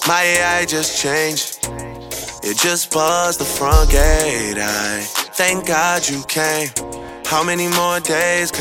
My AI just changed. It just buzzed the front gate. I thank God you came. How many more days?